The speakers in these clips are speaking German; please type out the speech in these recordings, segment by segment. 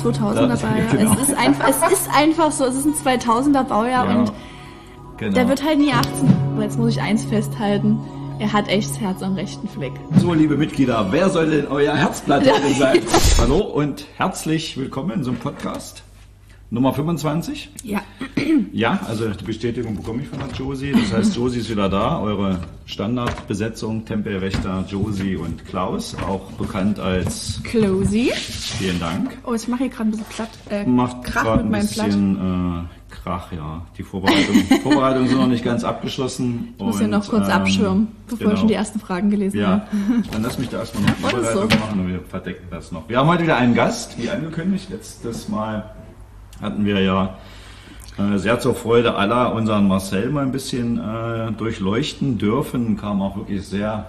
2000er Baujahr. Genau. Es ist einfach so, es ist ein 2000er Baujahr und der wird halt nie 18. Aber jetzt muss ich eins festhalten. Er hat echt das Herz am rechten Fleck. So, liebe Mitglieder, wer soll denn euer Herzblatt sein? Hallo und herzlich willkommen zum Podcast Nummer 25. Ja. Ja, also die Bestätigung bekomme ich von der Josie. Das heißt, Josie ist wieder da, eure Standardbesetzung, Tempelwächter Josie und Klaus, auch bekannt als Closy. Vielen Dank. Oh, ich mache hier gerade ein bisschen platt. Macht Krach mit meinem Platt. Krach, ja. Die Vorbereitungen sind noch nicht ganz abgeschlossen. Ich muss ja noch kurz abschirmen, bevor ich schon die ersten Fragen gelesen habe. Dann lass mich da erstmal noch die Vorbereitung machen und wir verdecken das noch. Wir haben heute wieder einen Gast, wie angekündigt. Letztes Mal hatten wir ja sehr zur Freude aller unseren Marcel mal ein bisschen durchleuchten dürfen. Kamen auch wirklich sehr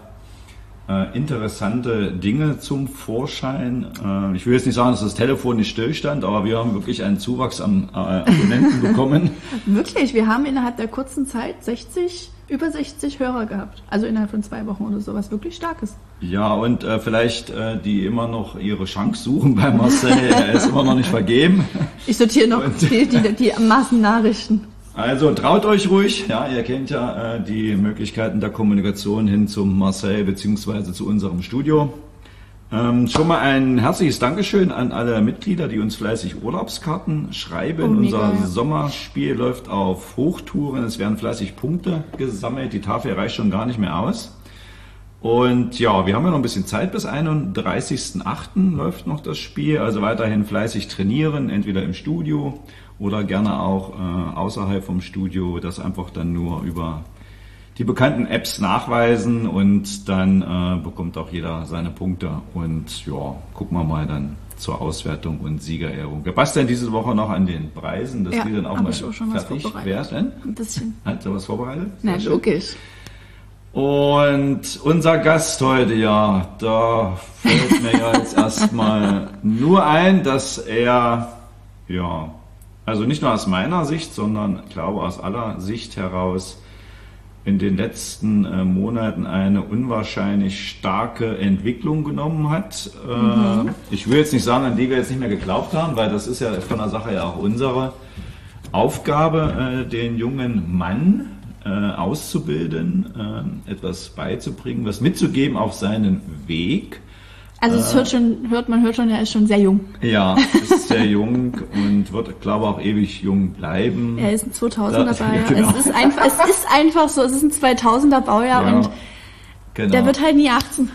interessante Dinge zum Vorschein. Ich will jetzt nicht sagen, dass das Telefon nicht stillstand, aber wir haben wirklich einen Zuwachs an Abonnenten bekommen. Wirklich, wir haben innerhalb der kurzen Zeit über 60 Hörer gehabt. Also innerhalb von 2 Wochen oder so, was wirklich stark ist. Ja, und vielleicht die immer noch ihre Chance suchen bei Marcel. Er ist immer noch nicht vergeben. Ich sortiere noch die Massennachrichten. Also traut euch ruhig, ja, ihr kennt ja die Möglichkeiten der Kommunikation hin zum Marcel bzw. zu unserem Studio. Schon mal ein herzliches Dankeschön an alle Mitglieder, die uns fleißig Urlaubskarten schreiben. Unser Sommerspiel läuft auf Hochtouren, es werden fleißig Punkte gesammelt, die Tafel reicht schon gar nicht mehr aus. Und ja, wir haben ja noch ein bisschen Zeit, bis 31.08. läuft noch das Spiel, also weiterhin fleißig trainieren, entweder im Studio oder gerne auch außerhalb vom Studio, das einfach dann nur über die bekannten Apps nachweisen und dann bekommt auch jeder seine Punkte und ja, gucken wir mal dann zur Auswertung und Siegerehrung. Wer passt denn diese Woche noch an den Preisen, dass die dann auch mal fertig werden? Ein bisschen. Hat er was vorbereitet? Na, logisch. Und unser Gast heute, ja, da fällt mir ja jetzt erstmal nur ein, dass er, ja, also nicht nur aus meiner Sicht, sondern ich glaube aus aller Sicht heraus in den letzten Monaten eine unwahrscheinlich starke Entwicklung genommen hat. Ich will jetzt nicht sagen, an die wir jetzt nicht mehr geglaubt haben, weil das ist ja von der Sache ja auch unsere Aufgabe, den jungen Mann auszubilden, etwas beizubringen, was mitzugeben auf seinen Weg. Also man hört schon, er ist schon sehr jung. Ja, ist sehr jung und wird, glaube ich, auch ewig jung bleiben. Er ist ein 2000er Baujahr. Genau. Es ist einfach so, es ist ein 2000er Baujahr und der wird halt nie 18.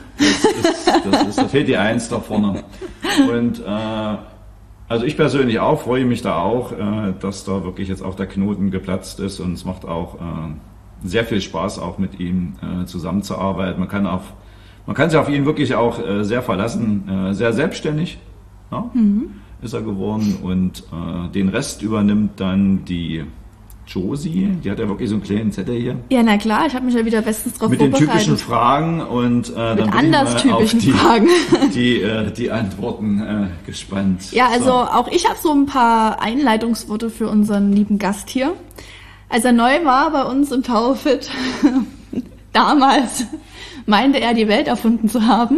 Da fehlt die 1 da vorne. Und also ich persönlich auch, freue mich da auch, dass da wirklich jetzt auch der Knoten geplatzt ist und es macht auch sehr viel Spaß, auch mit ihm zusammenzuarbeiten. Man kann sich auf ihn wirklich auch sehr verlassen, sehr selbstständig ist er geworden und den Rest übernimmt dann die Josie, die hat ja wirklich so einen kleinen Zettel hier. Ja, na klar, ich habe mich ja wieder bestens drauf vorbereitet. Mit den typischen Fragen und dann bin ich mal auf Fragen. Die Antworten gespannt. Ja, also auch ich habe so ein paar Einleitungsworte für unseren lieben Gast hier. Als er neu war bei uns im Taufit, damals meinte er, die Welt erfunden zu haben.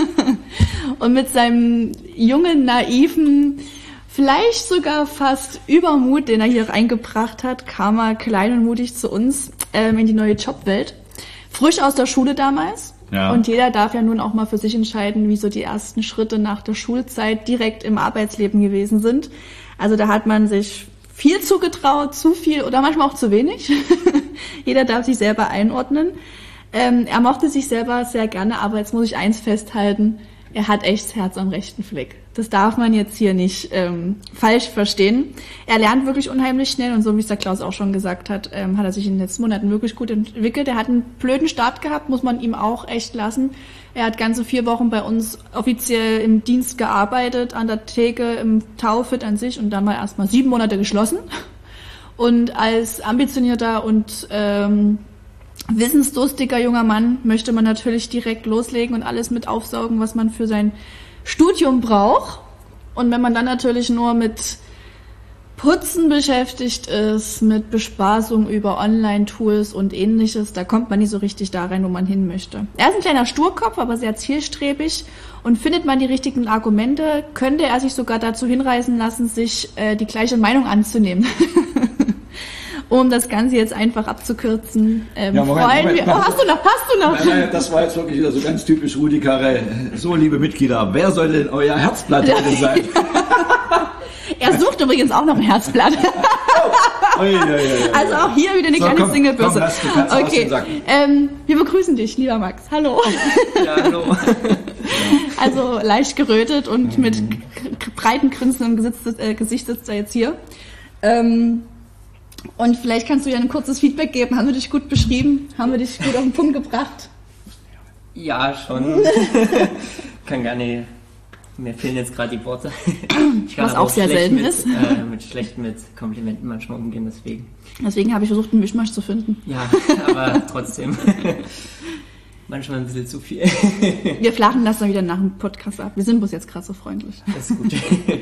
Und mit seinem jungen, naiven, vielleicht sogar fast Übermut, den er hier reingebracht hat, kam er klein und mutig zu uns in die neue Jobwelt. Frisch aus der Schule damals. Ja. Und jeder darf ja nun auch mal für sich entscheiden, wie so die ersten Schritte nach der Schulzeit direkt im Arbeitsleben gewesen sind. Also da hat man sich viel zugetraut, zu viel oder manchmal auch zu wenig. Jeder darf sich selber einordnen. Er mochte sich selber sehr gerne, aber jetzt muss ich eins festhalten, er hat echt das Herz am rechten Fleck. Das darf man jetzt hier nicht falsch verstehen. Er lernt wirklich unheimlich schnell und so wie es der Klaus auch schon gesagt hat, hat er sich in den letzten Monaten wirklich gut entwickelt. Er hat einen blöden Start gehabt, muss man ihm auch echt lassen. Er hat ganze 4 Wochen bei uns offiziell im Dienst gearbeitet, an der Theke, im Taufit an sich und dann mal erstmal 7 Monate geschlossen. Und als ambitionierter und wissensdurstiger junger Mann möchte man natürlich direkt loslegen und alles mit aufsaugen, was man für sein Studium braucht. Und wenn man dann natürlich nur mit Putzen beschäftigt ist, mit Bespaßung über Online-Tools und ähnliches. Da kommt man nicht so richtig da rein, wo man hin möchte. Er ist ein kleiner Sturkopf, aber sehr zielstrebig. Und findet man die richtigen Argumente, könnte er sich sogar dazu hinreißen lassen, sich die gleiche Meinung anzunehmen. Um das Ganze jetzt einfach abzukürzen, Moment. Oh, hast du noch? Nein, das war jetzt wirklich wieder so ganz typisch Rudi Carrell. So, liebe Mitglieder, wer soll denn euer Herzblatt heute sein? Er sucht übrigens auch noch ein Herzblatt. Also auch hier wieder eine kleine Singlebörse. Okay, wir begrüßen dich, lieber Max. Hallo. Ja, hallo. Also leicht gerötet und mit breiten Grinsen im Gesicht sitzt er jetzt hier. Und vielleicht kannst du ja ein kurzes Feedback geben. Haben wir dich gut beschrieben? Haben wir dich gut auf den Punkt gebracht? Ja, schon. Kann gar nicht. Mir fehlen jetzt gerade die Worte. Ich kann was auch sehr selten ist. Mit Komplimenten manchmal umgehen, deswegen. Deswegen habe ich versucht, einen Mischmasch zu finden. Ja, aber trotzdem. Manchmal ein bisschen zu viel. Wir flachen das dann wieder nach dem Podcast ab. Wir sind bloß jetzt gerade so freundlich. Das ist gut.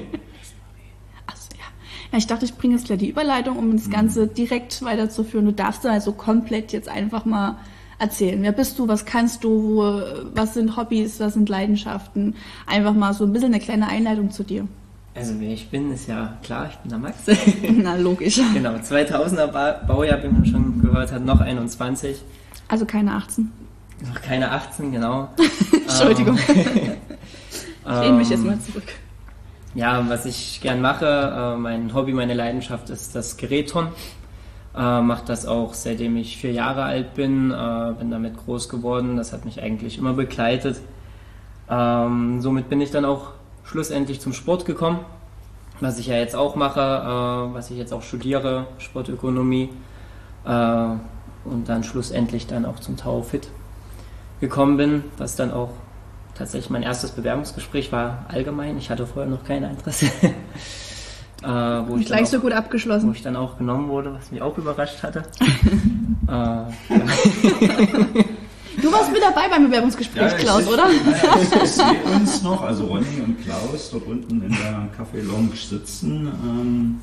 Ja, ich dachte, ich bringe jetzt gleich die Überleitung, um das Ganze direkt weiterzuführen. Du darfst dann also komplett jetzt einfach mal erzählen. Wer bist du? Was kannst du? Was sind Hobbys? Was sind Leidenschaften? Einfach mal so ein bisschen eine kleine Einleitung zu dir. Also wer ich bin, ist ja klar, ich bin der Max. Na, logisch. Genau, 2000er Baujahr, wie man schon gehört hat, noch 21. Also keine 18. Noch keine 18, genau. Entschuldigung. Ich lehne mich jetzt mal zurück. Ja, was ich gern mache, mein Hobby, meine Leidenschaft ist das Gerätturnen. Mache das auch seitdem ich 4 Jahre alt bin, bin damit groß geworden. Das hat mich eigentlich immer begleitet. Somit bin ich dann auch schlussendlich zum Sport gekommen, was ich ja jetzt auch mache, was ich jetzt auch studiere, Sportökonomie. Und dann schlussendlich dann auch zum Tao Fit gekommen bin, was dann auch tatsächlich mein erstes Bewerbungsgespräch war allgemein. Ich hatte vorher noch kein Interesse. Wo ich gleich auch, so gut abgeschlossen. Wo ich dann auch genommen wurde, was mich auch überrascht hatte. Ja. Du warst mit dabei beim Bewerbungsgespräch, Klaus, oder? Ich sehe uns noch, also Ronny und Klaus, dort unten in der Café Lounge sitzen.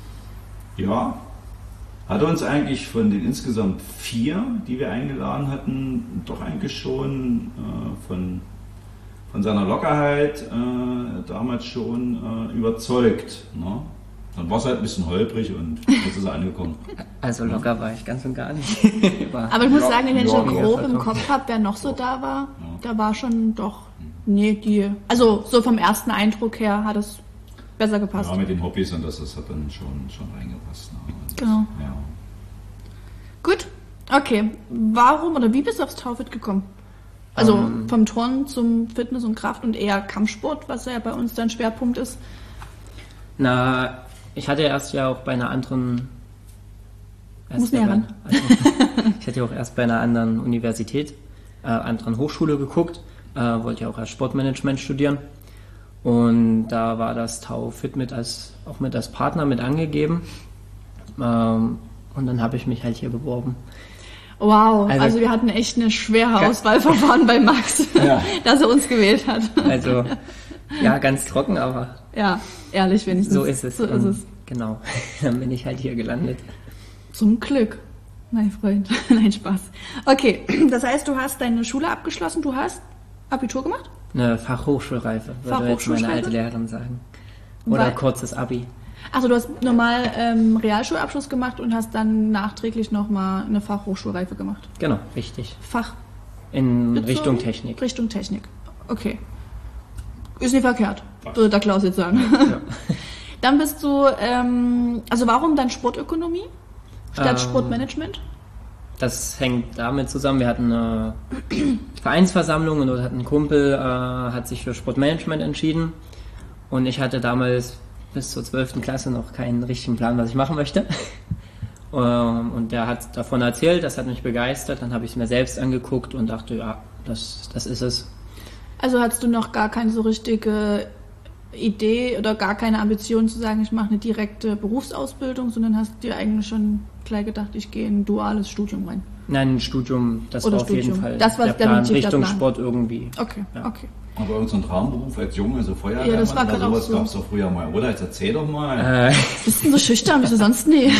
Ja, hat uns eigentlich von den insgesamt 4, die wir eingeladen hatten, doch eigentlich schon von seiner Lockerheit damals schon überzeugt. Ne? Dann war es halt ein bisschen holprig und jetzt ist er angekommen. Also locker war ich ganz und gar nicht. Aber ich muss sagen, wenn ich schon grob im Kopf habe, wer noch so da war, da war schon doch, also so vom ersten Eindruck her hat es besser gepasst. Ja, mit den Hobbys und das hat dann schon reingepasst. Ne? Genau. Ja. Gut, okay. Warum oder wie bist du aufs Tao Fit gekommen? Also vom Turnen zum Fitness und Kraft und eher Kampfsport, was ja bei uns dann Schwerpunkt ist. Na, ich hatte erst ja auch bei einer anderen... Muss näher ran. Ich hatte ja auch erst bei einer anderen Universität, anderen Hochschule geguckt, wollte ja auch als Sportmanagement studieren. Und da war das Tao Fit als Partner mit angegeben. Und dann habe ich mich halt hier beworben. Wow, also wir hatten echt eine schwere Auswahlverfahren bei Max, dass er uns gewählt hat. Also, ja, ganz trocken, aber... Ja, ehrlich wenigstens. So ist es. So ist es. Genau, dann bin ich halt hier gelandet. Zum Glück, mein Freund. Nein, Spaß. Okay, das heißt, du hast deine Schule abgeschlossen, du hast Abitur gemacht? Eine Fachhochschulreife, würde jetzt meine alte Lehrerin sagen. Oder kurzes Abi. Also du hast normal Realschulabschluss gemacht und hast dann nachträglich nochmal eine Fachhochschulreife gemacht? Genau, richtig. Fach? In Richtung Technik. Richtung Technik, okay. Ist nicht verkehrt, würde der Klaus jetzt sagen. Ja. Dann bist du, also warum dann Sportökonomie statt Sportmanagement? Das hängt damit zusammen, wir hatten eine Vereinsversammlung und dort hat ein Kumpel, hat sich für Sportmanagement entschieden und ich hatte damals bis zur 12. Klasse noch keinen richtigen Plan, was ich machen möchte. Und der hat davon erzählt, das hat mich begeistert, dann habe ich es mir selbst angeguckt und dachte, ja, das ist es. Also hattest du noch gar keine so richtige Idee oder gar keine Ambition zu sagen, ich mache eine direkte Berufsausbildung, sondern hast dir eigentlich schon gleich gedacht, ich gehe in ein duales Studium rein? Nein, ein Studium, das Oder war auf jeden Studium. Fall Das war der Plan, definitiv der Richtung Plan. Sport irgendwie. Okay, Ja. okay. Aber irgendein Traumberuf als Junge, so Feuerwehrmann Ja, das war oder gerade auch sowas so. gab es doch früher mal, oder? Jetzt erzähl doch mal. Bist du so schüchtern, wieso sonst nie?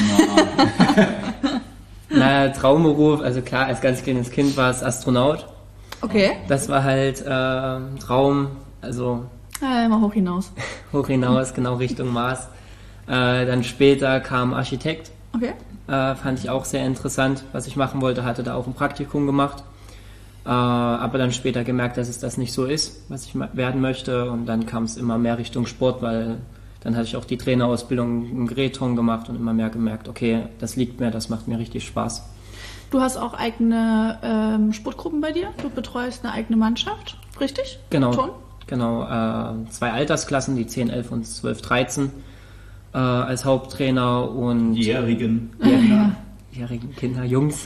Traumberuf, also klar, als ganz kleines Kind war es Astronaut. Okay. Das war halt Traum, also Immer hoch hinaus. hoch hinaus, genau Richtung Mars. Dann später kam Architekt, Okay. fand ich auch sehr interessant, was ich machen wollte, hatte da auch ein Praktikum gemacht. Aber dann später gemerkt, dass es das nicht so ist, was ich werden möchte. Und dann kam es immer mehr Richtung Sport, weil dann hatte ich auch die Trainerausbildung im Gerätturnen gemacht und immer mehr gemerkt, okay, das liegt mir, das macht mir richtig Spaß. Du hast auch eigene Sportgruppen bei dir. Du betreust eine eigene Mannschaft, richtig? Genau, Turn? genau. 2 Altersklassen, die 10, 11 und 12, 13 als Haupttrainer und Jährigen. jährigen Kinder, Jungs.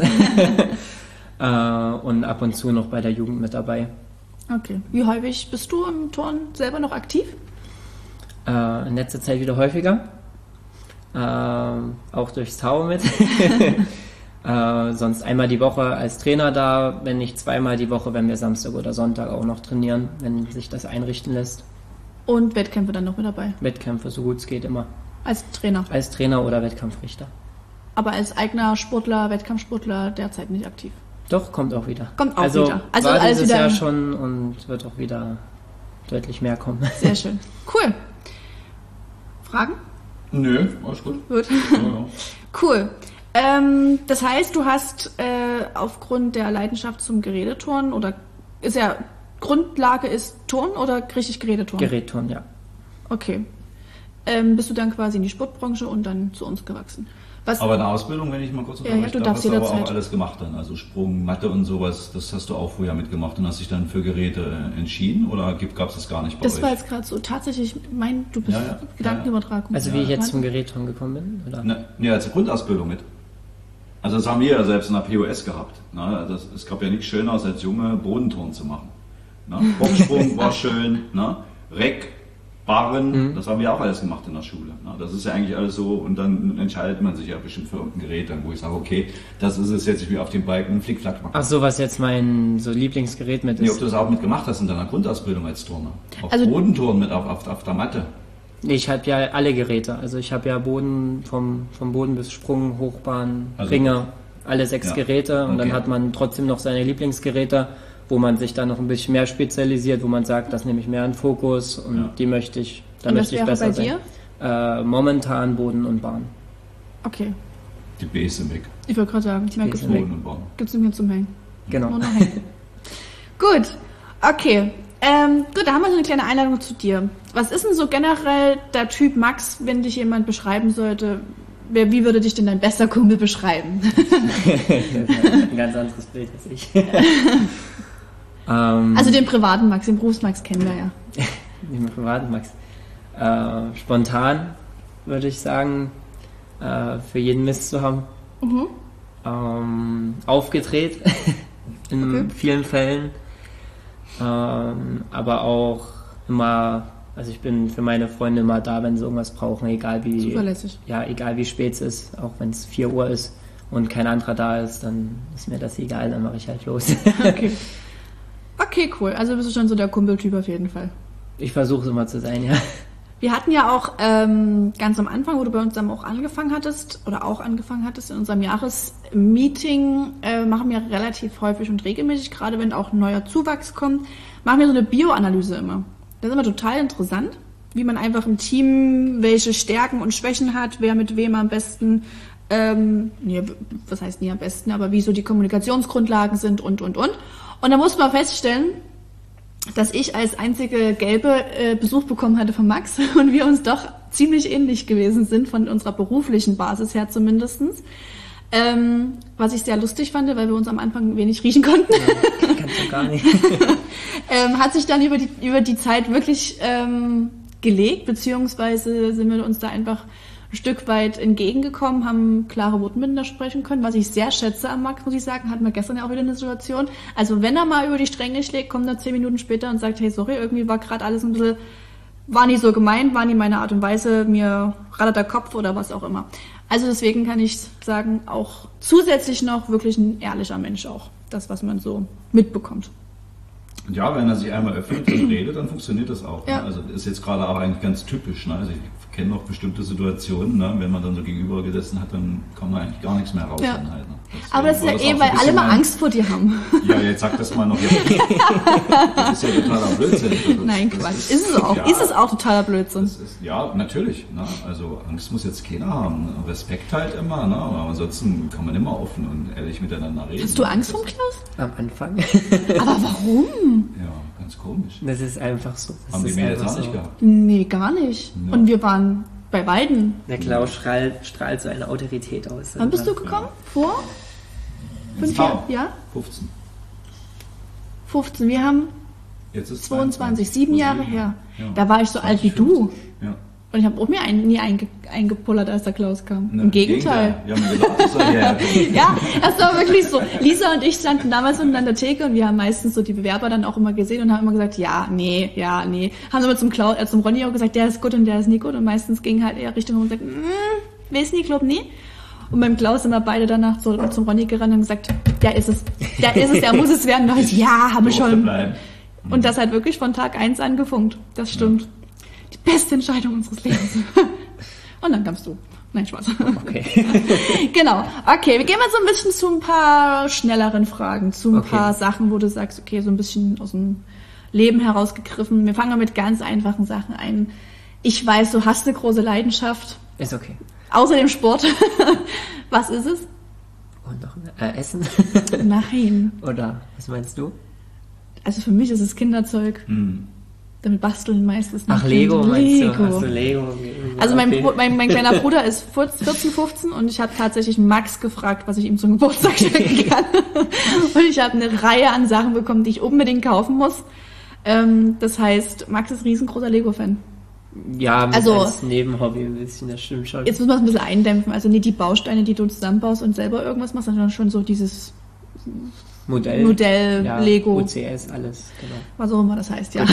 Und ab und zu noch bei der Jugend mit dabei. Okay. Wie häufig bist du im Turn selber noch aktiv? In letzter Zeit wieder häufiger. Auch durchs Tau mit. Sonst einmal die Woche als Trainer da, wenn nicht zweimal die Woche, wenn wir Samstag oder Sonntag auch noch trainieren, wenn sich das einrichten lässt. Und Wettkämpfe dann noch mit dabei? Wettkämpfe, so gut es geht immer. Als Trainer? Als Trainer oder Wettkampfrichter. Aber als eigener Sportler, Wettkampfsportler derzeit nicht aktiv? Doch, kommt auch wieder. Kommt auch wieder. Also war alles dieses wieder Jahr schon und wird auch wieder deutlich mehr kommen. Sehr schön. Cool. Fragen? Nö, alles gut. Gut. Ja. Cool. Das heißt, du hast aufgrund der Leidenschaft zum Geräteturnen oder ist ja Grundlage ist Turnen oder richtig Geräteturnen? Gerätturnen, ja. Okay. Bist du dann quasi in die Sportbranche und dann zu uns gewachsen? Was? Aber eine Ausbildung, wenn ich mal kurz Ja, du darf, darfst hast du aber jederzeit. auch alles gemacht dann. Also Sprung, Mathe und sowas, das hast du auch früher mitgemacht und hast dich dann für Geräte entschieden oder gab es das gar nicht bei Das euch? war jetzt gerade so tatsächlich du bist Ja. Gedankenübertragung. Also wie ich jetzt zum Gerätturnen gekommen bin? Oder? Ne, als Grundausbildung mit. Also das haben wir ja selbst in der POS gehabt. Ne? Es gab ja nichts Schöneres als Junge Bodenturnen zu machen. Ne? Boxsprung war schön, ne? Reck, Barren, das haben wir auch alles gemacht in der Schule. Ne? Das ist ja eigentlich alles so und dann entscheidet man sich ja bestimmt für irgendein Gerät, dann, wo ich sage, okay, das ist es jetzt, ich will auf dem Balken einen Flickflack machen. Ach so, was jetzt mein so Lieblingsgerät mit Nee, ob ist. du das auch mitgemacht hast in deiner Grundausbildung als Turner. Auf Also- Bodenturnen mit auf der Matte. Nee, ich habe ja alle Geräte. Also ich habe ja Boden vom Boden bis Sprung, Hochbahn, Also- Ringe, alle 6 Ja. Geräte und dann Okay. hat man trotzdem noch seine Lieblingsgeräte, wo man sich dann noch ein bisschen mehr spezialisiert, wo man sagt, das nehme ich mehr in Fokus und Ja. die möchte ich, da Und was möchte ich wäre besser bei sein. dir? Momentan Boden und Bahn. Okay. Die Bs im Weg. Ich wollte gerade sagen, mehr gibt's Bs im nicht. Boden und Baum. Gibt's nicht mehr zum Hängen. Genau. Nur noch hängen. Gut. Okay. Gut, da haben wir so eine kleine Einladung zu dir. Was ist denn so generell der Typ Max, wenn dich jemand beschreiben sollte? Wie würde dich denn dein bester Kumpel beschreiben? Ein ganz anderes Bild als ich. Also den privaten Max, den Berufs-Max kennen wir ja. Nicht mehr privat, Max. Spontan würde ich sagen, für jeden Mist zu haben. Aufgedreht in vielen Fällen, aber auch immer, also ich bin für meine Freunde immer da, wenn sie irgendwas brauchen, egal Zuverlässig. wie spät es ist, auch wenn es 4 Uhr ist und kein anderer da ist, dann ist mir das egal, dann mache ich halt los. Okay. Okay, cool. Also bist du schon so der Kumpeltyp auf jeden Fall. Ich versuche es immer zu sein, ja. Wir hatten ja auch ganz am Anfang, wo du bei uns dann auch angefangen hattest, in unserem Jahresmeeting, machen wir relativ häufig und regelmäßig, gerade wenn auch ein neuer Zuwachs kommt, machen wir so eine Bioanalyse immer. Das ist immer total interessant, wie man einfach im Team welche Stärken und Schwächen hat, wer mit wem am besten, was heißt nie am besten, aber wie so die Kommunikationsgrundlagen sind und. Und da musste man feststellen, dass ich als einzige Gelbe Besuch bekommen hatte von Max und wir uns doch ziemlich ähnlich gewesen sind, von unserer beruflichen Basis her zumindestens. Was ich sehr lustig fand, weil wir uns am Anfang wenig riechen konnten. Ja, kannst du gar nicht. Hat sich dann über die Zeit wirklich gelegt, beziehungsweise sind wir uns da einfach ein Stück weit entgegengekommen, haben klare Worte miteinander sprechen können, was ich sehr schätze am Max, muss ich sagen, hatten wir gestern ja auch wieder eine Situation. Also wenn er mal über die Stränge schlägt, kommt er 10 Minuten später und sagt, hey, sorry, irgendwie war gerade alles ein bisschen war nie so gemeint, war nie meine Art und Weise, mir rattert der Kopf oder was auch immer. Also deswegen kann ich sagen, auch zusätzlich noch wirklich ein ehrlicher Mensch auch. Das, was man so mitbekommt. Ja, wenn er sich einmal öffnet und redet, dann funktioniert das auch. Ja. Ne? Also das ist jetzt gerade aber eigentlich ganz typisch. Ne? Also ich kenne noch bestimmte Situationen, ne? Wenn man dann so gegenüber gesessen hat, dann kann man eigentlich gar nichts mehr raus. Ja. Dann halt, ne? Aber das ist ja weil alle mal Angst vor dir haben. Ja, jetzt sag das mal noch. Das ist ja totaler Blödsinn. Nein, Quatsch. Ist es auch. Ja, ist es auch totaler Blödsinn. Ja, natürlich. Ne? Also Angst muss jetzt keiner haben. Respekt halt immer. Ne? Aber ansonsten kann man immer offen und ehrlich miteinander reden. Hast du Angst vor Klaus? Am Anfang. Aber warum? Ja, ganz komisch. Das ist einfach so. Das Haben die ist Mädels einfach auch nicht so. gehabt. Nee, gar nicht. Ja. Und wir waren bei beiden. Der Klaus strahlt so eine Autorität aus. Wann bist du gekommen? Vor? 5 Jahren. Jahren? Ja? 15. 15. Wir haben Jetzt ist 22, 7 Jahre her. Ja. Da war ich so alt wie du. Ja. Und ich habe auch mir nie eingepullert, als der Klaus kam. Ne, Im Gegenteil. Wir haben gedacht, das soll herkommen. Ja, das war wirklich so. Lisa und ich standen damals unten an der Theke und wir haben meistens so die Bewerber dann auch immer gesehen und haben immer gesagt, ja, nee. Haben aber zum Ronny auch gesagt, der ist gut und der ist nie gut. Und meistens ging halt eher Richtung und gesagt, weiß nie, glaub nie. Und beim Klaus sind wir beide danach so zum Ronny gerannt und haben gesagt, der ist es, der muss es werden. Und ich, ja, haben wir schon. Bleiben. Und das hat wirklich von Tag 1 an gefunkt. Das stimmt. Ja. Die beste Entscheidung unseres Lebens. Und dann kamst du. Nein, Spaß. Okay. Genau. Okay, wir gehen mal so ein bisschen zu ein paar schnelleren Fragen, zu ein paar Sachen, wo du sagst, okay, so ein bisschen aus dem Leben herausgegriffen. Wir fangen mal mit ganz einfachen Sachen ein. Ich weiß, du hast eine große Leidenschaft. Ist okay. Außer dem Sport. Was ist es? Und noch Essen? Nein. Oder was meinst du? Also für mich ist es Kinderzeug. Damit basteln meistens. Ach, Lego meinst du? Ach so, Lego. Also mein kleiner Bruder ist 14, 15 und ich habe tatsächlich Max gefragt, was ich ihm zum Geburtstag schenken kann. Und ich habe eine Reihe an Sachen bekommen, die ich unbedingt kaufen muss. Das heißt, Max ist riesengroßer Lego-Fan. Ja, also, als Nebenhobby ein bisschen, das stimmt schon. Jetzt muss man es ein bisschen eindämpfen. Also nicht die Bausteine, die du zusammenbaust und selber irgendwas machst, sondern schon so dieses Modell ja, Lego. OCS, alles, genau. Was auch immer das heißt, ja.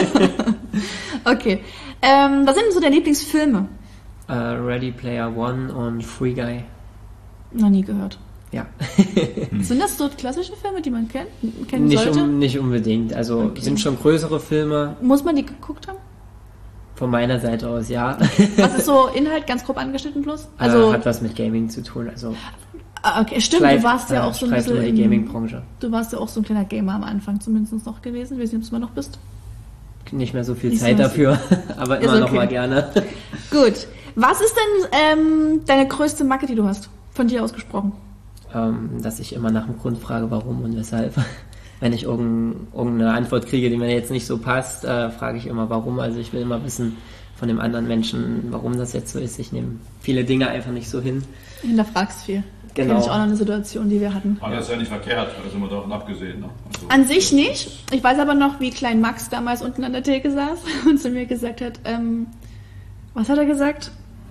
Okay. Was sind denn so deine Lieblingsfilme? Ready Player One und Free Guy. Noch nie gehört. Ja. Sind das so klassische Filme, die man kennen sollte? Nicht unbedingt. Also sind schon größere Filme. Muss man die geguckt haben? Von meiner Seite aus, ja. Was ist so Inhalt, ganz grob angeschnitten bloß? Also hat was mit Gaming zu tun. Also okay, stimmt, du warst ja auch so ein bisschen in der Gaming-Branche. Du warst ja auch so ein kleiner Gamer am Anfang zumindest noch gewesen. Ich weiß nicht, ob du es immer noch bist. Nicht mehr so viel Zeit dafür, aber immer noch mal gerne. Gut. Was ist denn deine größte Macke, die du hast? Von dir ausgesprochen. Dass ich immer nach dem Grund frage, warum und weshalb. Wenn ich irgendeine Antwort kriege, die mir jetzt nicht so passt, frage ich immer, warum. Also ich will immer wissen von dem anderen Menschen, warum das jetzt so ist. Ich nehme viele Dinge einfach nicht so hin. Hinterfragst viel. Genau. Kenn ich auch noch eine Situation, die wir hatten. Aber das ist ja nicht verkehrt, also immer davon abgesehen. Ne? Also, an sich nicht. Ich weiß aber noch, wie klein Max damals unten an der Theke saß und zu mir gesagt hat, was hat er gesagt?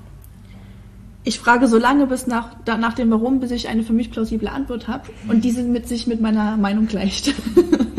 Ich frage so lange bis nach dem Warum, bis ich eine für mich plausible Antwort habe und diese mit meiner Meinung gleicht. Und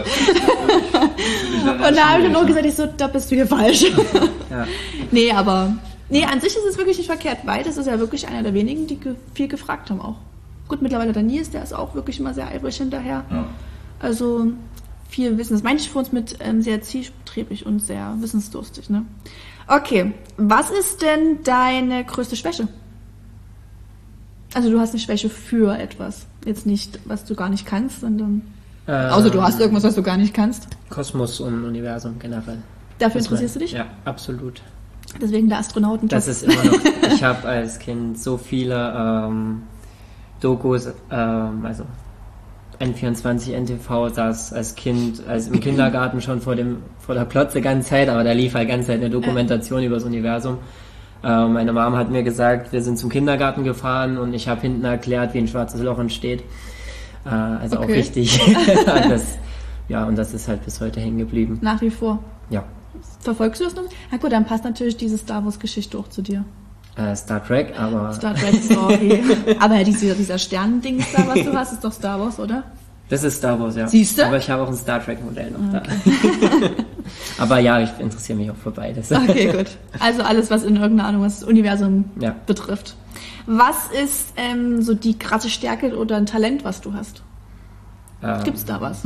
da habe ich dann auch gesagt, da bist du hier falsch. Ja. Nee, an sich ist es wirklich nicht verkehrt, weil das ist ja wirklich einer der wenigen, die viel gefragt haben auch. Gut, mittlerweile der Nils, der ist auch wirklich immer sehr eifrig hinterher. Ja. Also viel Wissen. Das meine ich für uns mit sehr zielstrebig und sehr wissensdurstig. Ne? Okay, was ist denn deine größte Schwäche? Also du hast eine Schwäche für etwas. Jetzt nicht, was du gar nicht kannst, sondern... außer du hast irgendwas, was du gar nicht kannst. Kosmos und Universum generell. Dafür interessierst du dich? Ja, absolut. Deswegen der Astronautenjob. Das ist immer noch... Ich habe als Kind so viele Dokus, also N24, NTV saß als Kind, im Kindergarten schon vor der Klotze ganze Zeit, aber da lief halt ganze Zeit eine Dokumentation über das Universum. Meine Mom hat mir gesagt, wir sind zum Kindergarten gefahren und ich habe hinten erklärt, wie ein schwarzes Loch entsteht. Also auch richtig. Und das ist halt bis heute hängen geblieben. Nach wie vor? Ja. Verfolgst du das noch? Na gut, dann passt natürlich diese Star Wars Geschichte auch zu dir. Star Trek, aber... Star Trek, sorry. Aber dieser Sternendings da, was du hast, ist doch Star Wars, oder? Das ist Star Wars, ja. Siehst du? Aber ich habe auch ein Star Trek Modell noch da. Aber ja, ich interessiere mich auch für beides. Okay, gut. Also alles, was in irgendeiner Ahnung was das Universum Ja. betrifft. Was ist so die krasse Stärke oder ein Talent, was du hast? Gibt's da was?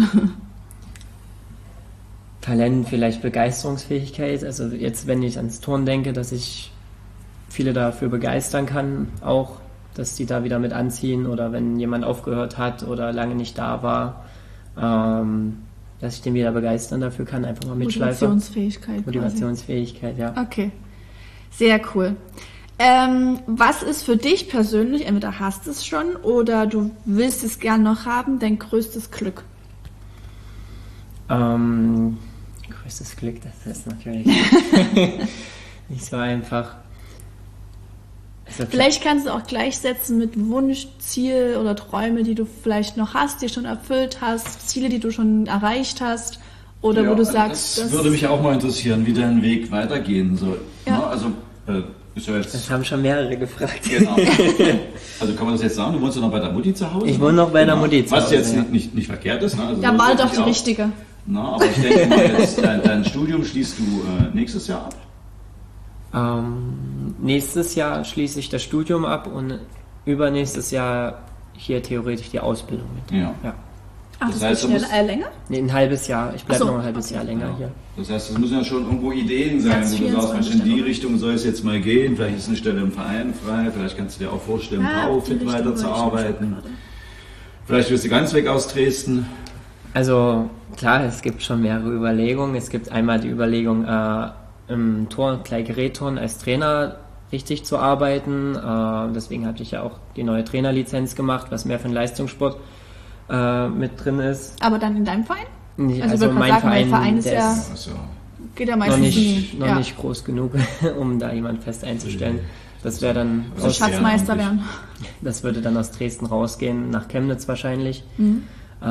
Talent, vielleicht Begeisterungsfähigkeit. Also jetzt, wenn ich ans Turnen denke, dass ich viele dafür begeistern kann, auch, dass die da wieder mit anziehen oder wenn jemand aufgehört hat oder lange nicht da war, dass ich den wieder begeistern dafür kann, einfach mal mitschleife. Motivationsfähigkeit. Motivationsfähigkeit, ja. Okay, sehr cool. Was ist für dich persönlich, entweder hast du es schon oder du willst es gern noch haben, dein größtes Glück? Größtes Glück, das ist natürlich nicht so einfach. Also Vielleicht kannst du auch gleichsetzen mit Wunsch, Ziel oder Träume, die du vielleicht noch hast, die schon erfüllt hast, Ziele, die du schon erreicht hast oder wo du sagst... Das würde mich auch mal interessieren, wie dein Weg weitergehen soll. Ja. Na, also, ist ja jetzt... Das haben schon mehrere gefragt. Genau. Also kann man das jetzt sagen, du wohnst ja noch bei der Mutti zu Hause? Ich wohne noch bei der Mutti zu Hause. Was jetzt ja. nicht verkehrt ist. Ne? Also Da so war ist doch es die ja auch. richtige. Na, aber ich denke mal, jetzt, dein Studium schließt du nächstes Jahr ab? Nächstes Jahr schließe ich das Studium ab und übernächstes Jahr hier theoretisch die Ausbildung mit. Ja. Ach, Das das heißt, geht du schnell länger? Nee, ein halbes Jahr. Ich bleibe Ach so, noch ein halbes okay. Jahr länger hier. Das heißt, es müssen ja schon irgendwo Ideen sein, März wo du sagst, 24 Mensch, in die dann. Richtung soll es jetzt mal gehen. Vielleicht ist eine Stelle im Verein frei, vielleicht kannst du dir auch vorstellen, Ja, Powerfit die Richtung weiterzuarbeiten. wollte ich schon Vielleicht wirst du ganz weg aus Dresden. Also klar, es gibt schon mehrere Überlegungen. Es gibt einmal die Überlegung, im Gerätturnen als Trainer richtig zu arbeiten. Deswegen hatte ich ja auch die neue Trainerlizenz gemacht, was mehr für den Leistungssport mit drin ist. Aber dann in deinem Verein? Also, Also ich würde mal sagen, mein Verein ist der ja, Also, geht ja noch meistens nicht, nie. noch Ja. nicht groß genug, um da jemand fest einzustellen. Das wäre dann Also Also Schatzmeister werden. das würde dann aus Dresden rausgehen, nach Chemnitz wahrscheinlich, in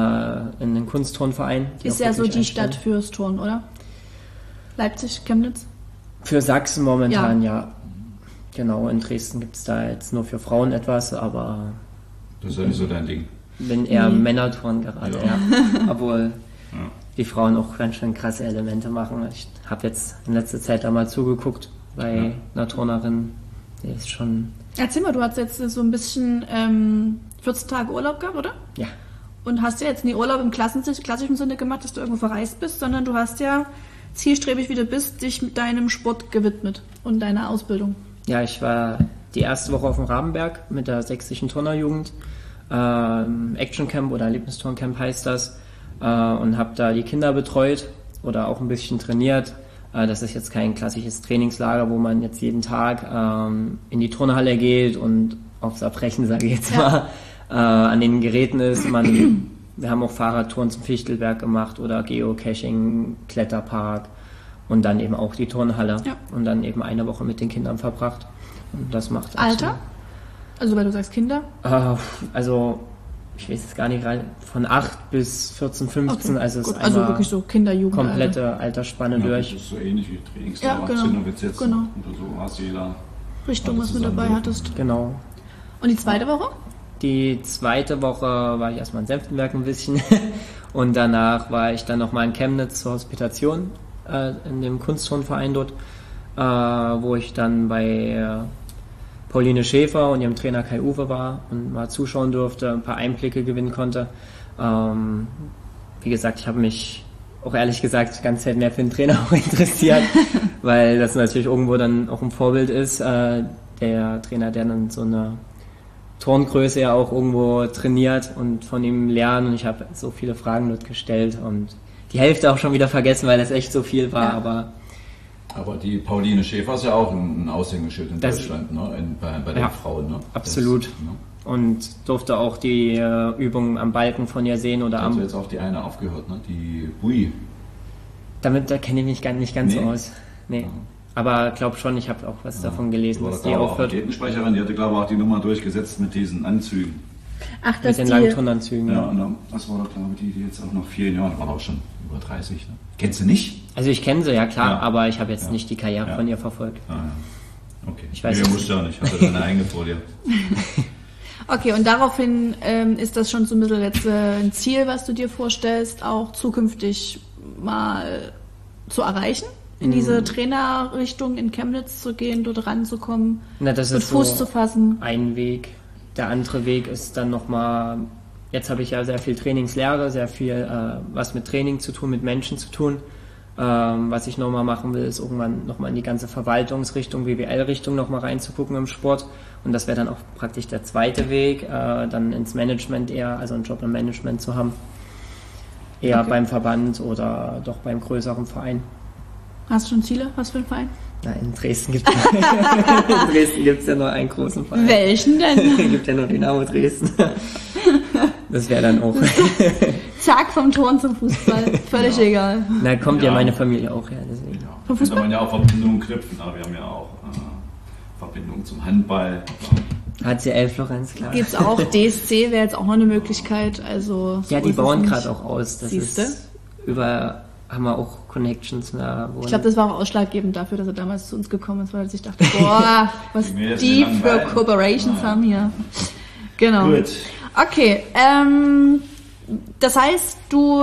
den Kunstturnverein. Ist auch ja so wirklich die Stadt einstellen. fürs Turnen, oder? Leipzig, Chemnitz? Für Sachsen momentan, ja. Genau, in Dresden gibt es da jetzt nur für Frauen etwas, aber das ist ja nicht so dein Ding. bin eher Männerturnen gerade, ja. Obwohl Ja. die Frauen auch ganz schön krasse Elemente machen. Ich habe jetzt in letzter Zeit da mal zugeguckt bei einer Turnerin, die ist schon, Erzähl mal, du hast jetzt so ein bisschen 14 Tage Urlaub gehabt, oder? ja. Und hast ja jetzt nie Urlaub im klassischen Sinne gemacht, dass du irgendwo verreist bist, sondern du hast ja zielstrebig, wie du bist, dich mit deinem Sport gewidmet und deiner Ausbildung. Ja, ich war die erste Woche auf dem Rabenberg mit der sächsischen Turnerjugend. Action Camp oder Erlebnisturncamp heißt das. Und habe da die Kinder betreut oder auch ein bisschen trainiert. Das ist jetzt kein klassisches Trainingslager, wo man jetzt jeden Tag in die Turnhalle geht und aufs Erbrechen, sage ich jetzt mal, an den Geräten ist. Wir haben auch Fahrradtouren zum Fichtelberg gemacht oder Geocaching, Kletterpark und dann eben auch die Turnhalle. Ja. Und dann eben eine Woche mit den Kindern verbracht. Und das macht Alter? Also weil du sagst Kinder? Also, ich weiß es gar nicht, von 8 bis 14, 15, Okay, also es gut. ist Also einmal wirklich so Kinder, Jugend. komplette Altersspanne Ja, durch. das ist so ähnlich wie Trainingslager, Ja, genau. Zinnerwitz jetzt. Genau. Oder so hast du jeder. Richtung, was du zusammen dabei dürfen. hattest. Genau. Und die zweite Woche? Die zweite Woche war ich erstmal in Senftenberg ein bisschen und danach war ich dann nochmal in Chemnitz zur Hospitation in dem Kunstturnverein dort, wo ich dann bei Pauline Schäfer und ihrem Trainer Kai Uwe war und mal zuschauen durfte, ein paar Einblicke gewinnen konnte. Wie gesagt, ich habe mich auch ehrlich gesagt die ganze Zeit mehr für den Trainer auch interessiert, weil das natürlich irgendwo dann auch ein Vorbild ist, der Trainer, der dann so eine Turngröße ja auch irgendwo trainiert und von ihm lernen und ich habe so viele Fragen dort gestellt und die Hälfte auch schon wieder vergessen, weil das echt so viel war, Aber die Pauline Schäfer ist ja auch ein Aushängeschild in Das- Deutschland, ne? Bei den Ja, Frauen. Ne? absolut. Das, ne? Und durfte auch die Übungen am Balken von ihr sehen oder Da hat am... jetzt auch die eine aufgehört, ne? Die Bui. Da kenne ich mich nicht ganz so Nee? aus. Nee. Aber glaube schon, ich habe auch was davon gelesen, dass die auch aufhört Athletensprecherin, die hatte glaube ich auch die Nummer durchgesetzt mit diesen Anzügen. Ach, mit dass den die... langen Turnanzügen. Ja, Ja. und dann, das war doch glaube ich die jetzt auch noch 4 Jahre, war auch schon über 30. Ne? Kennst du nicht? Also ich kenne sie, ja klar, Ja. aber ich habe jetzt Ja. nicht die Karriere Ja. von ihr verfolgt. Ah, ja. Okay. Ich weiß nee, es musst ja nicht, hatte deine eigene vor dir. Okay, und daraufhin ist das schon so ein bisschen jetzt ein Ziel, was du dir vorstellst, auch zukünftig mal zu erreichen? In diese Trainerrichtung in Chemnitz zu gehen, dort ranzukommen, Das mit ist Fuß so zu fassen? ein Weg. Der andere Weg ist dann nochmal, jetzt habe ich ja sehr viel Trainingslehre, sehr viel was mit Training zu tun, mit Menschen zu tun. Was ich nochmal machen will, ist irgendwann nochmal in die ganze Verwaltungsrichtung, BWL-Richtung nochmal reinzugucken im Sport. Und das wäre dann auch praktisch der zweite Weg, dann ins Management eher, also einen Job im Management zu haben. Eher beim Verband oder doch beim größeren Verein. Hast du schon Ziele? Was für ein Verein? Nein, in Dresden gibt es ja nur einen großen Verein. Welchen denn? Es gibt ja nur Dynamo Dresden. Das wäre dann auch. Zack, vom Turn zum Fußball. Völlig egal. Na, kommt ja meine Familie auch her, deswegen. Vom Da Fußball? kann man ja auch Verbindungen knüpfen. Aber wir haben ja auch Verbindungen zum Handball. HCL Florenz, klar. Gibt's auch. DSC wäre jetzt auch noch eine Möglichkeit. Also so Ja, die ist es bauen nicht. gerade auch aus. Das Siehste? ist haben wir auch Connections mehr. Ich glaube, das war auch ausschlaggebend dafür, dass er damals zu uns gekommen ist, weil er sich dachte, boah, was Die Mädels die sind für langweilig. Corporations haben hier. Genau. Gut. Okay, das heißt,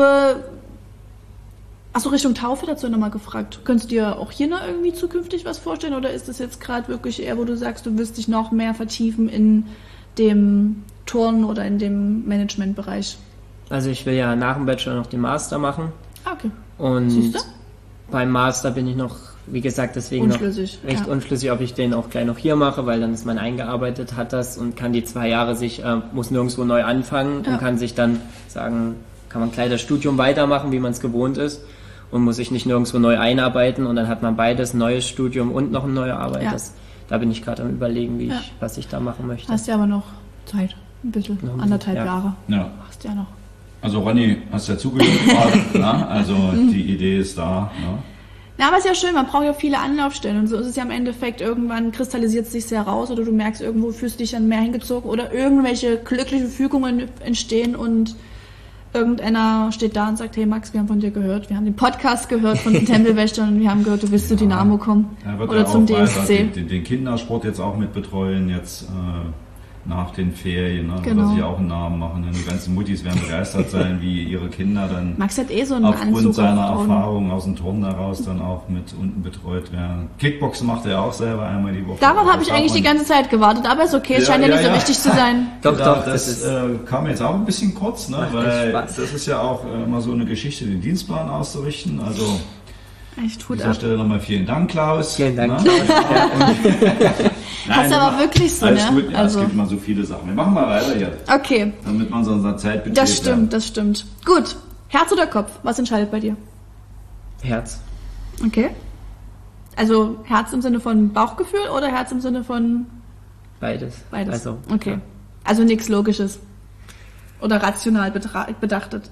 hast du Richtung Taufe dazu nochmal gefragt? Könntest du dir auch hier noch irgendwie zukünftig was vorstellen oder ist das jetzt gerade wirklich eher, wo du sagst, du wirst dich noch mehr vertiefen in dem Turnen oder in dem Managementbereich? Also ich will ja nach dem Bachelor noch den Master machen. Ah, okay. Und Siehst du? beim Master bin ich noch, wie gesagt, deswegen Unschlüssig, noch recht ja. unschlüssig, ob ich den auch gleich noch hier mache, weil dann ist man eingearbeitet, hat das und kann die 2 Jahre muss nirgendwo neu anfangen Ja. und kann sich dann sagen, kann man gleich das Studium weitermachen, wie man es gewohnt ist und muss sich nicht nirgendwo neu einarbeiten und dann hat man beides, neues Studium und noch eine neue Arbeit. Ja. Da bin ich gerade am Überlegen, Ja. was ich da machen möchte. Hast ja aber noch Zeit. Ein bisschen. Noch ein Anderthalb bisschen, ja. Jahre. Ja. Hast ja noch. Also Ronny, hast ja zugehört gerade. Na? Also die Idee ist da. Ne? Na, aber ist ja schön, man braucht ja viele Anlaufstellen und so ist es ja im Endeffekt, irgendwann kristallisiert es sich sehr raus oder du merkst, irgendwo fühlst du dich dann mehr hingezogen oder irgendwelche glücklichen Fügungen entstehen und irgendeiner steht da und sagt, hey Max, wir haben von dir gehört, wir haben den Podcast gehört von den Tempelwächtern und wir haben gehört, du willst zu Dynamo kommen Er wird oder ja zum auch weiter DSC. den Kindersport jetzt auch mit betreuen, jetzt nach den Ferien. Ne? Genau. Wird sich auch einen Namen machen. Die ganzen Muttis werden begeistert sein, wie ihre Kinder dann Max hat so einen aufgrund Anzug seiner auf Frauen. Erfahrung aus dem Turnen heraus dann auch mit unten betreut werden. Kickboxen macht er auch selber einmal die Woche. Darauf habe Das ich eigentlich darf die man- ganze Zeit gewartet, aber ist okay, es Ja, scheint ja ja, nicht so ja. wichtig zu sein. Doch, Ja, doch, das kam jetzt auch ein bisschen kurz, ne? Macht Weil echt Spaß. das ist ja auch immer so eine Geschichte, den Dienstplan auszurichten. Also Echt an Hut dieser ab. Stelle nochmal vielen Dank, Klaus. Vielen Dank, Ne? Hast du aber wirklich so, alles ne? Gut, ja, Also- es gibt immer so viele Sachen. Wir machen mal weiter hier, Okay, damit man so unserer Zeit betrieb. das stimmt, das stimmt. Gut, Herz oder Kopf, was entscheidet bei dir? Herz. Okay. Also Herz im Sinne von Bauchgefühl oder Herz im Sinne von Beides. beides? Also, okay. ja. Also nichts Logisches. Oder rational bedachtes.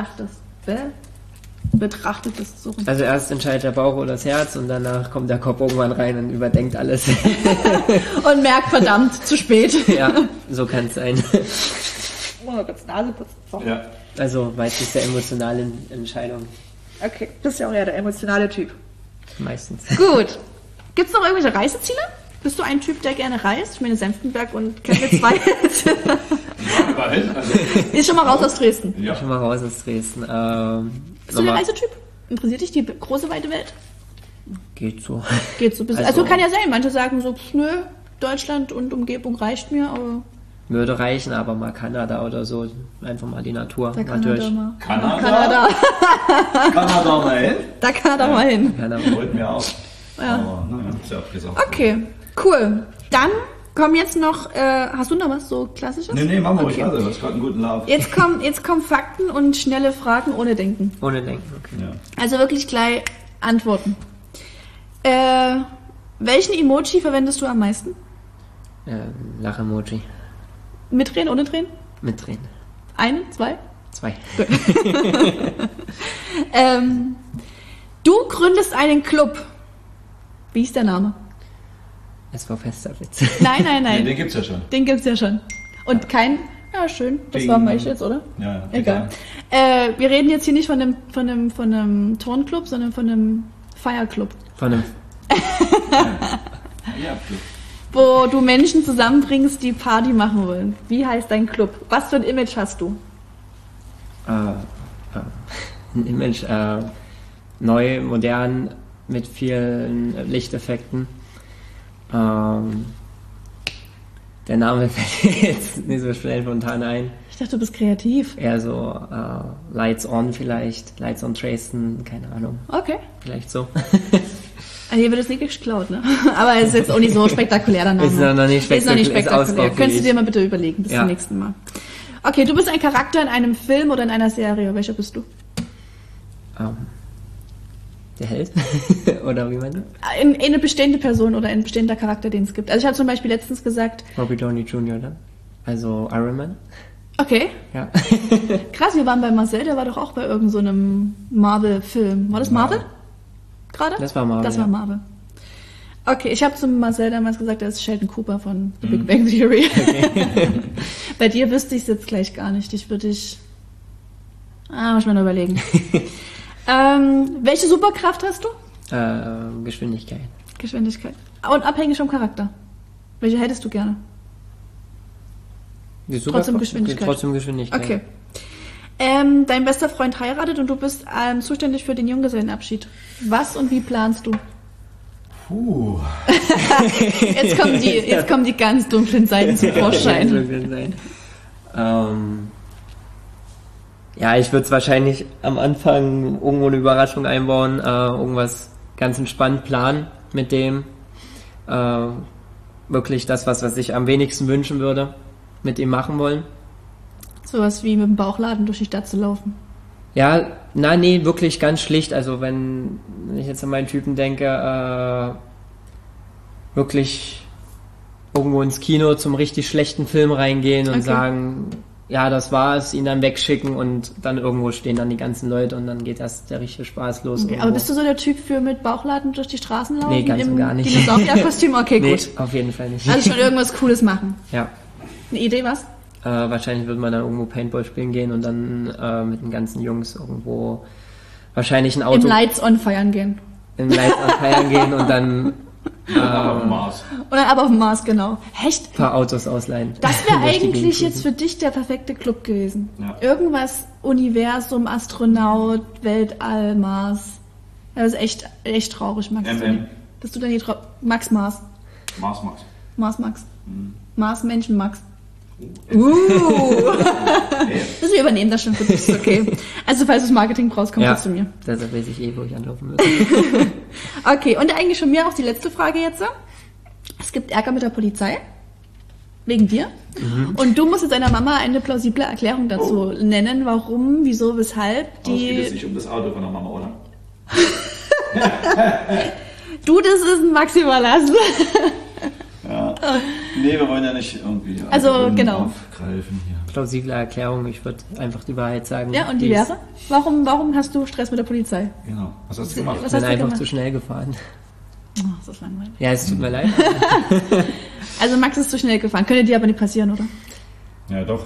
Betrachtetes. So. Also erst entscheidet der Bauch oder das Herz und danach kommt der Kopf irgendwann rein und überdenkt alles. Und merkt, verdammt, zu spät. Ja, so kann es sein. Oh, kurz Nase putzen. So. Ja. Also meistens der emotionale Entscheidung. Okay, bist ja auch eher der emotionale Typ. Meistens. Gut. Gibt es noch irgendwelche Reiseziele? Bist du ein Typ, der gerne reist? Ich meine, Senftenberg und Chemnitz 2 Überall, also, ist schon mal raus aus Dresden. ja. Schon mal raus aus Dresden. Bist du der nochmal- Reisetyp? Interessiert dich die große, weite Welt? Geht so. Geht so ein bisschen. Also kann ja sein, manche sagen so, pff, nö, Deutschland und Umgebung reicht mir, aber Würde reichen, aber mal Kanada oder so. Einfach mal die Natur. da kann natürlich. er da mal. Kanada? Kanada. Kanada mal hin. Da kann er doch mal hin. Kanada. Wollten wir auch. Ja. Aber naja, ist ja abgesagt. Okay, cool. Dann kommen jetzt noch, hast du noch was so Klassisches? Nee, machen wir ruhig Okay. weiter. Du hast gerade einen guten Lauf. Jetzt kommen Fakten und schnelle Fragen ohne Denken. Ohne denken, okay. Ja. Also wirklich gleich antworten. Welchen Emoji verwendest du am meisten? Lach-Emoji. Mit Tränen, ohne Tränen? Mit Tränen. Einen, zwei? 2. Du gründest einen Club. Wie ist der Name? SV Festerwitz. Nein, nein, Nee, nein. den gibt's ja schon. Den gibt's ja schon. Und kein, ja schön, das Ding. war meist jetzt, oder? Ja, Egal. Wir reden jetzt hier nicht von einem Turnclub, sondern von einem Feierclub. Von einem Ja, wo du Menschen zusammenbringst, die Party machen wollen. Wie heißt dein Club? Was für ein Image hast du? Ein Image, neu, modern, mit vielen Lichteffekten. Der Name fällt mir jetzt nicht so schnell spontan ein. Ich dachte, du bist kreativ. Eher so Lights On vielleicht, Lights on Dresden, keine Ahnung. Okay. Vielleicht so. Also hier wird es nicht geklaut, ne? Aber es ist jetzt auch nicht so spektakulär, der Name. Ist noch nicht spektakulär. Könntest du dir mal bitte überlegen, bis zum nächsten Mal. Okay, du bist ein Charakter in einem Film oder in einer Serie. Welcher bist du? Der Held? Oder wie man? Eine bestehende Person oder ein bestehender Charakter, den es gibt. Also ich habe zum Beispiel letztens gesagt... Robert Downey Jr., dann? Also Iron Man? Okay. Ja. Krass, wir waren bei Marcel, der war doch auch bei irgendeinem so Marvel-Film. War das Marvel? Gerade? Das war Marvel. Das war Marvel. Okay, ich habe zu Marcel damals gesagt, er ist Sheldon Cooper von The Big Bang Theory. Okay. Bei dir wüsste ich es jetzt gleich gar nicht. Ich würde muss ich mir noch überlegen. Welche Superkraft hast du? Geschwindigkeit. Geschwindigkeit. Und abhängig vom Charakter. Welche hättest du gerne? Trotzdem Geschwindigkeit. Trotzdem Geschwindigkeit. Okay. Dein bester Freund heiratet und du bist zuständig für den Junggesellenabschied. Was und wie planst du? Jetzt kommen die ganz dunklen Seiten zum Vorschein. Ja, ich würde es wahrscheinlich am Anfang irgendwo eine Überraschung einbauen, irgendwas ganz entspannt planen mit dem. Wirklich das, was ich am wenigsten wünschen würde, mit ihm machen wollen. Sowas wie mit dem Bauchladen durch die Stadt zu laufen. Ja, nee, wirklich ganz schlicht. Also wenn ich jetzt an meinen Typen denke, wirklich irgendwo ins Kino zum richtig schlechten Film reingehen und sagen, ja, das war's, ihn dann wegschicken und dann irgendwo stehen dann die ganzen Leute und dann geht erst der richtige Spaß los. Okay, aber bist du so der Typ für mit Bauchladen durch die Straßen laufen? Nee, ganz und gar nicht. Dinosaurier-Kostüm? Okay, gut. Nee, auf jeden Fall nicht. Also schon irgendwas Cooles machen. Ja. Eine Idee, was? Wahrscheinlich wird man dann irgendwo Paintball spielen gehen und dann mit den ganzen Jungs irgendwo wahrscheinlich ein Auto... Im Lights On feiern gehen. Im Lights On feiern gehen und dann... auf dem Mars. Oder aber auf dem Mars, genau. Echt? Ein paar Autos ausleihen. Das wäre eigentlich jetzt für dich der perfekte Club gewesen. Ja. Irgendwas Universum, Astronaut, Weltall, Mars. Das ist echt traurig, Max. Dass du dann hier Max. Mars. Max. Mars, Menschen, Max. Das wir übernehmen das schon für dich, ist okay. Also falls du das Marketing brauchst, komm zu mir. Deshalb weiß ich wo ich anlaufen würde. Okay, und eigentlich schon mir auch die letzte Frage jetzt. Es gibt Ärger mit der Polizei. Wegen dir. Und du musst jetzt deiner Mama eine plausible Erklärung dazu nennen, warum, wieso, weshalb die... Es geht jetzt nicht um das Auto von der Mama, oder? Du, das ist ein Max überlassen. Ja. Nee, wir wollen ja nicht irgendwie genau. aufgreifen hier. Plausible Erklärung, ich würde einfach die Wahrheit sagen. Ja, und die wäre? Warum hast du Stress mit der Polizei? Genau. Was hast du gemacht? Ich bin einfach zu schnell gefahren. Oh, das ist langweilig. Ja, es tut mir leid. Also Max ist zu schnell gefahren. Könnte dir aber nicht passieren, oder? Ja, doch.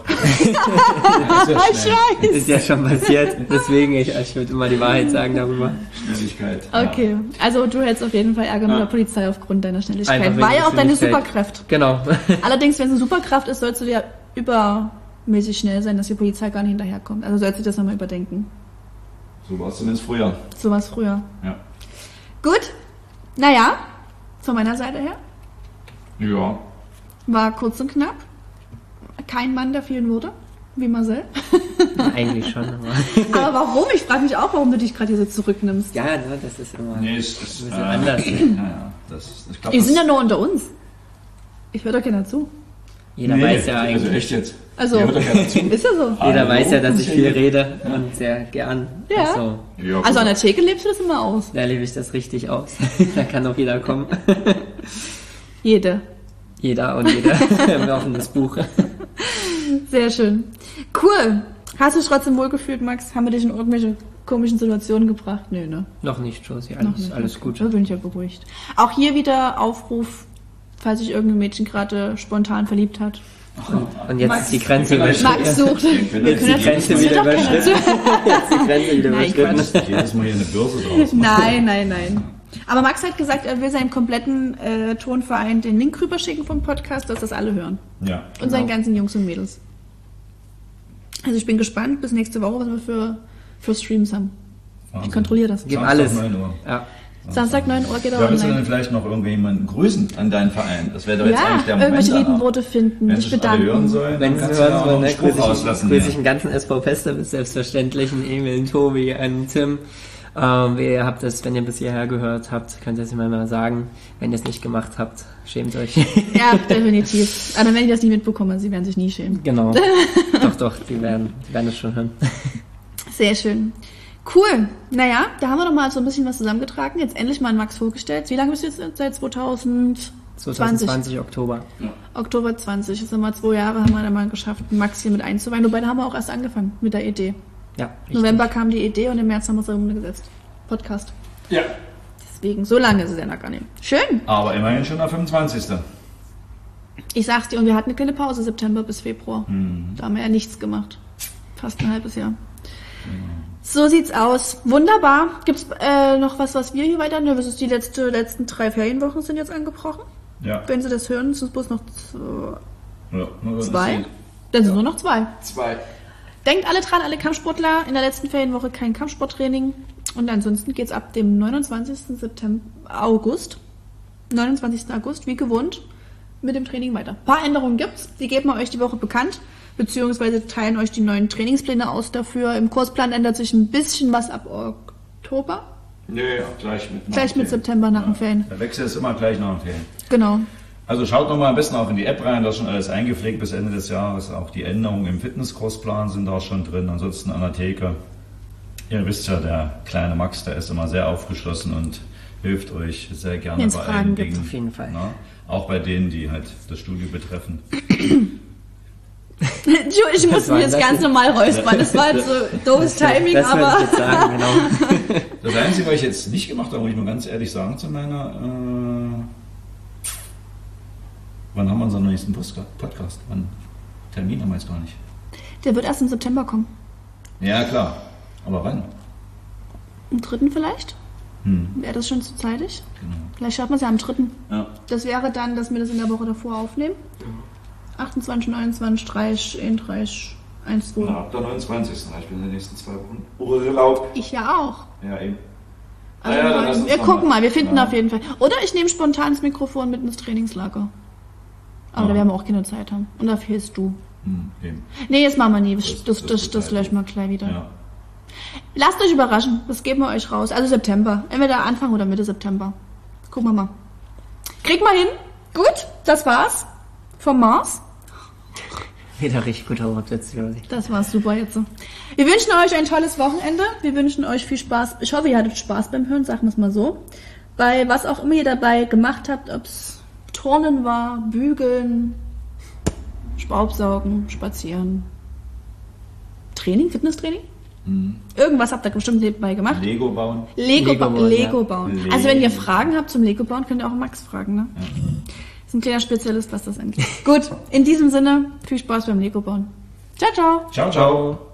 Das ist ja schon passiert. Deswegen, ich würde immer die Wahrheit sagen darüber. Schnelligkeit. Okay, also du hättest auf jeden Fall Ärger mit der Polizei aufgrund deiner Schnelligkeit. War ja auch deine Superkraft. Genau. Allerdings, wenn es eine Superkraft ist, sollst du ja übermäßig schnell sein, dass die Polizei gar nicht hinterherkommt. Also sollst du das nochmal überdenken. So war es zumindest früher. So war es früher. Ja. Gut. Naja, von meiner Seite her. Ja. War kurz und knapp. Kein Mann, der vielen Wurde, wie Marcel. Eigentlich schon. Aber warum? Ich frage mich auch, warum du dich gerade hier so zurücknimmst. Ja, das ist immer ein bisschen anders. Wir sind ja nur unter uns. Ich höre doch keiner zu. Jeder weiß ja eigentlich. Also echt jetzt? Also, ist ja so. Jeder weiß ja, dass ich viel rede und sehr gern. Ja. Also an der Theke lebst du das immer aus. Da lebe ich das richtig aus. Da kann auch jeder kommen. Jeder und jeder. Ein offenes Buch. Sehr schön. Cool. Hast du dich trotzdem wohlgefühlt, Max? Haben wir dich in irgendwelche komischen Situationen gebracht? Nö, ne? Noch nicht, Josie. Alles gut. Da bin ich ja beruhigt. Auch hier wieder Aufruf, falls sich irgendein Mädchen gerade spontan verliebt hat. Und jetzt ist die Grenze überschritten. Max sucht. Wir können die Grenze wieder überschritten. Jedes Mal hier eine Börse draus. Nein. Aber Max hat gesagt, er will seinem kompletten Tonverein den Link rüberschicken vom Podcast, dass das alle hören. Ja. Und seinen ganzen Jungs und Mädels. Also ich bin gespannt, bis nächste Woche, was wir für Streams haben. Wahnsinn. Ich kontrolliere das. Gib Samstag alles. 9 Uhr. Ja. Samstag 9 Uhr geht er Ja, willst du online. dann vielleicht noch irgendjemanden grüßen an deinen Verein? Das wäre doch jetzt Ja, eigentlich der Moment. irgendwelche lieben danach. Worte finden, Wenn sich sie es alle hören bedanken. sollen, Wenn dann Sie kannst du ja hören auch sollen, noch ne, einen Spruch rauslassen. grüße hier. ich den ganzen SV Pester, selbstverständlich, einen Emil, einen Tobi, einen Tim. Ihr habt das, wenn ihr bis hierher gehört habt, könnt ihr es mir mal sagen. Wenn ihr es nicht gemacht habt, schämt euch. Ja, definitiv. Aber wenn ich das nicht mitbekomme, sie werden sich nie schämen. Genau. Doch, die werden es schon hören. Sehr schön. Cool. Naja, da haben wir doch mal so ein bisschen was zusammengetragen. Jetzt endlich mal an Max vorgestellt. Wie lange bist du jetzt? Seit 2020 Oktober. Oktober 20. Das sind mal 2 Jahre, haben wir dann mal geschafft, Max hier mit einzuweihen. Wobei, da haben wir auch erst angefangen mit der Idee. Ja, richtig. November kam die Idee und im März haben wir es umgesetzt. Podcast. Ja. Deswegen, so lange ist es ja noch gar nicht. Schön. Aber immerhin schon der 25. Ich sag's dir, und wir hatten eine kleine Pause, September bis Februar. Da haben wir ja nichts gemacht. Fast ein halbes Jahr. So sieht's aus. Wunderbar. Gibt's noch was wir hier weiter? Das ist die letzten 3 Ferienwochen sind jetzt angebrochen. Ja. Wenn Sie das hören, sind es bloß noch Ja, nur 2. Dann sind nur noch 2. 2. Denkt alle dran, alle Kampfsportler, in der letzten Ferienwoche kein Kampfsporttraining. Und ansonsten geht's ab dem 29. August, wie gewohnt, mit dem Training weiter. Ein paar Änderungen gibt's, die geben wir euch die Woche bekannt, beziehungsweise teilen euch die neuen Trainingspläne aus dafür. Im Kursplan ändert sich ein bisschen was ab Oktober. Nee, ja, gleich mit Gleich mit September nach den Ferien. Der Wechsel ist immer gleich nach den Ferien. Genau. Also schaut nochmal am besten auch in die App rein, da ist schon alles eingepflegt bis Ende des Jahres. Auch die Änderungen im Fitnesskursplan sind da schon drin. Ansonsten an der Theke. Ihr wisst ja, der kleine Max, der ist immer sehr aufgeschlossen und hilft euch sehr gerne Wenn's bei Fragen allen gibt. Dingen. Auf jeden Fall. Na, auch bei denen, die halt das Studio betreffen. Ich muss mich jetzt ganz normal räuspern. Das war jetzt so doofes Timing, das aber... wollte ich jetzt sagen, genau. Das Einzige, was ich jetzt nicht gemacht habe, muss ich nur ganz ehrlich sagen zu meiner... wann haben wir unseren nächsten Podcast? Wann? Termin haben wir jetzt gar nicht. Der wird erst im September kommen. Ja, klar. Aber wann? Am 3. vielleicht? Wäre das schon zu zeitig? Genau. Vielleicht schaffen wir es ja am 3. Ja. Das wäre dann, dass wir das in der Woche davor aufnehmen. 28, 29, 30, 31, 1, 2. Ja, ab der 29. Ich bin in den nächsten 2 Wochen Urlaub. Ich ja auch. Ja, eben. Also dann lass uns wir noch gucken mal, wir finden Ja. auf jeden Fall. Oder ich nehme spontan das Mikrofon mit ins Trainingslager. Aber Ja. da werden wir auch keine Zeit haben. Und da fehlst du. Eben. Nee, das machen wir nie. Das Das löschen wir gleich wieder. Ja. Lasst euch überraschen. Das geben wir euch raus. Also September. Entweder Anfang oder Mitte September. Gucken wir mal. Krieg mal hin. Gut, das war's. Vom Mars. Wieder richtig guter Wortwitz, Josi. Das war super jetzt. Wir wünschen euch ein tolles Wochenende. Wir wünschen euch viel Spaß. Ich hoffe, ihr hattet Spaß beim Hören, sagen wir es mal so. Bei was auch immer ihr dabei gemacht habt, ob es Turnen war, Bügeln, Staubsaugen, Spazieren, Training, Fitnesstraining. Irgendwas habt ihr bestimmt nebenbei gemacht. Lego bauen. Lego Lego bauen, bauen. ja. Also wenn ihr Fragen habt zum Lego bauen, könnt ihr auch Max fragen. Ne? Ja. Ist ein kleiner Spezialist, was das angeht. Gut, in diesem Sinne, viel Spaß beim Lego bauen. Ciao, ciao. Ciao, ciao.